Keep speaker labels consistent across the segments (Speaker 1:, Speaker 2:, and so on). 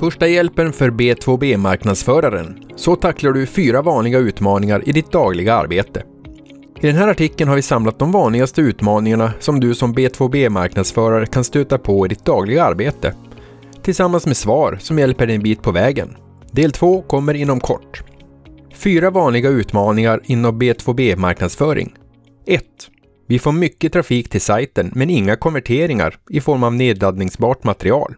Speaker 1: Första hjälpen för B2B-marknadsföraren. Så tacklar du 4 vanliga utmaningar i ditt dagliga arbete. I den här artikeln har vi samlat de vanligaste utmaningarna som du som B2B-marknadsförare kan stöta på i ditt dagliga arbete. Tillsammans med svar som hjälper dig en bit på vägen. Del 2 kommer inom kort. 4 vanliga utmaningar inom B2B-marknadsföring. 1. Vi får mycket trafik till sajten men inga konverteringar i form av nedladdningsbart material.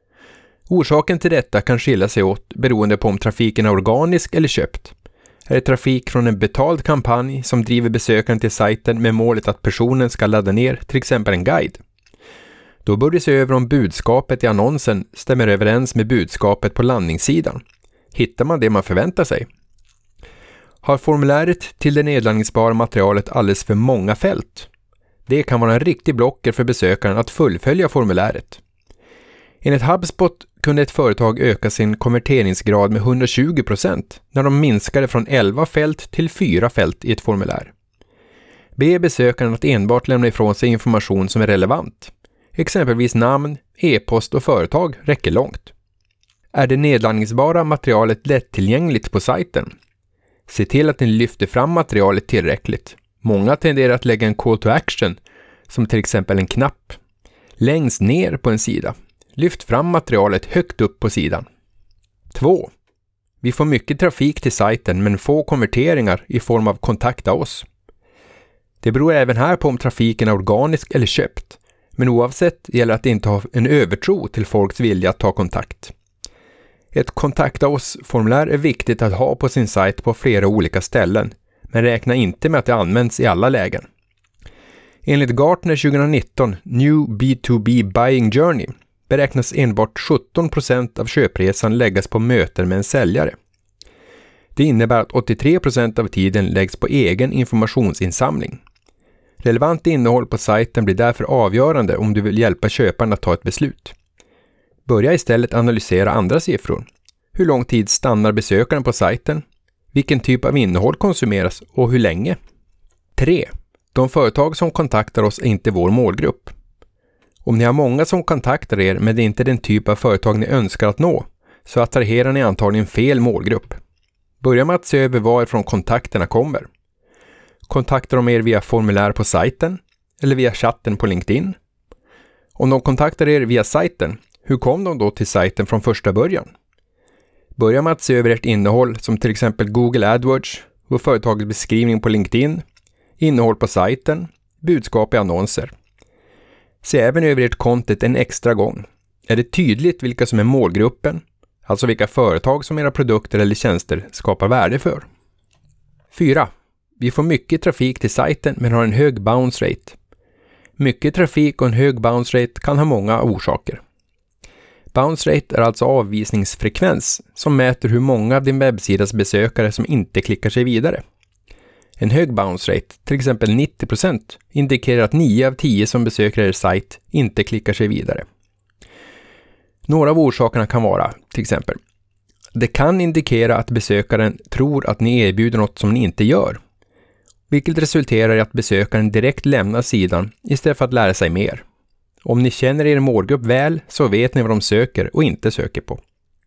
Speaker 1: Orsaken till detta kan skilja sig åt beroende på om trafiken är organisk eller köpt. Är det trafik från en betald kampanj som driver besökaren till sajten med målet att personen ska ladda ner till exempel en guide? Då bör det se över om budskapet i annonsen stämmer överens med budskapet på landningssidan. Hittar man det man förväntar sig? Har formuläret till det nedladdningsbara materialet alldeles för många fält? Det kan vara en riktig blocker för besökaren att fullfölja formuläret. Enligt HubSpot kunde ett företag öka sin konverteringsgrad med 120% när de minskade från 11 fält till 4 fält i ett formulär. Be besökaren att enbart lämna ifrån sig information som är relevant. Exempelvis namn, e-post och företag räcker långt. Är det nedladdningsbara materialet lättillgängligt på sajten? Se till att ni lyfter fram materialet tillräckligt. Många tenderar att lägga en call to action, som till exempel en knapp, längst ner på en sida. Lyft fram materialet högt upp på sidan. 2. Vi får mycket trafik till sajten men få konverteringar i form av kontakta oss. Det beror även här på om trafiken är organisk eller köpt, men oavsett gäller att inte ha en övertro till folks vilja att ta kontakt. Ett kontakta oss-formulär är viktigt att ha på sin sajt på flera olika ställen, men räkna inte med att det används i alla lägen. Enligt Gartner 2019 New B2B Buying Journey beräknas enbart 17% av köpresan läggas på möten med en säljare. Det innebär att 83% av tiden läggs på egen informationsinsamling. Relevant innehåll på sajten blir därför avgörande om du vill hjälpa köparen att ta ett beslut. Börja istället analysera andra siffror. Hur lång tid stannar besökaren på sajten? Vilken typ av innehåll konsumeras och hur länge? 3. De företag som kontaktar oss är inte vår målgrupp. Om ni har många som kontaktar er men det är inte den typ av företag ni önskar att nå, så attraherar ni antagligen fel målgrupp. Börja med att se över varifrån kontakterna kommer. Kontaktar de er via formulär på sajten eller via chatten på LinkedIn? Om de kontaktar er via sajten, hur kom de då till sajten från första början? Börja med att se över ert innehåll som till exempel Google AdWords och företagets beskrivning på LinkedIn, innehåll på sajten, budskap i annonser. Se även över ert content en extra gång. Är det tydligt vilka som är målgruppen, alltså vilka företag som era produkter eller tjänster skapar värde för? 4. Vi får mycket trafik till sajten men har en hög bounce rate. Mycket trafik och en hög bounce rate kan ha många orsaker. Bounce rate är alltså avvisningsfrekvens som mäter hur många av din webbsidas besökare som inte klickar sig vidare. En hög bounce rate, till exempel 90%, indikerar att 9 av 10 som besöker er sajt inte klickar sig vidare. Några av orsakerna kan vara, till exempel, det kan indikera att besökaren tror att ni erbjuder något som ni inte gör, vilket resulterar i att besökaren direkt lämnar sidan istället för att lära sig mer. Om ni känner er målgrupp väl så vet ni vad de söker och inte söker på.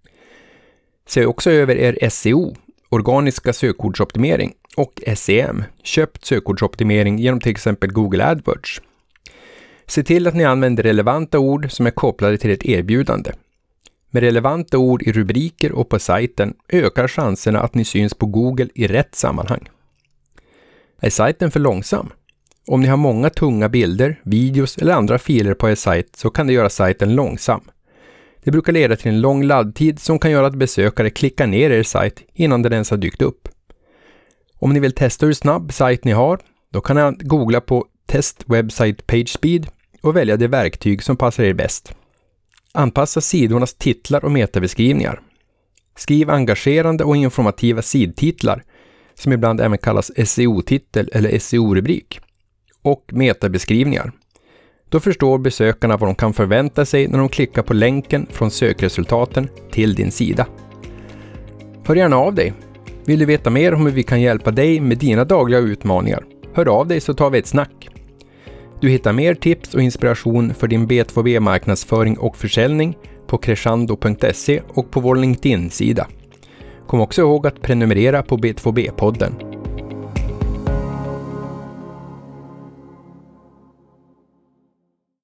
Speaker 1: Se också över er SEO, organiska sökordsoptimering, och SEM, köpt sökordsoptimering genom till exempel Google AdWords. Se till att ni använder relevanta ord som är kopplade till ett erbjudande. Med relevanta ord i rubriker och på sajten ökar chanserna att ni syns på Google i rätt sammanhang. Är sajten för långsam? Om ni har många tunga bilder, videos eller andra filer på er sajt så kan det göra sajten långsam. Det brukar leda till en lång laddtid som kan göra att besökare klickar ner er sajt innan den ens har dykt upp. Om ni vill testa hur snabb sajt ni har, då kan ni googla på Test Website Page Speed och välja det verktyg som passar er bäst. Anpassa sidornas titlar och metabeskrivningar. Skriv engagerande och informativa sidtitlar, som ibland även kallas SEO-titel eller SEO-rubrik, och metabeskrivningar. Då förstår besökarna vad de kan förvänta sig när de klickar på länken från sökresultaten till din sida. Hör gärna av dig. Vill du veta mer om hur vi kan hjälpa dig med dina dagliga utmaningar? Hör av dig så tar vi ett snack. Du hittar mer tips och inspiration för din B2B-marknadsföring och försäljning på crescendo.se och på vår LinkedIn-sida. Kom också ihåg att prenumerera på B2B-podden.